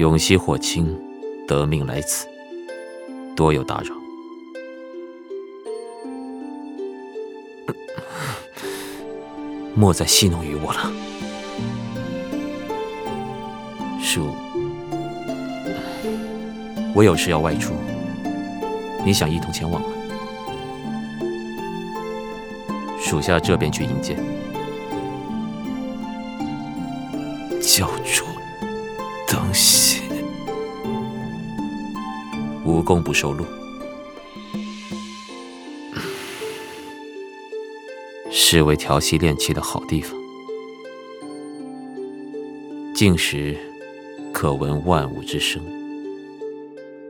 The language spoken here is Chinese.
永熙火清得命来此，多有打扰。莫再戏弄于我了。属，我有事要外出，你想一同前往吗？属下这便去迎接。教主，等血，无功不受禄。是为调息炼气的好地方，静时可闻万物之声。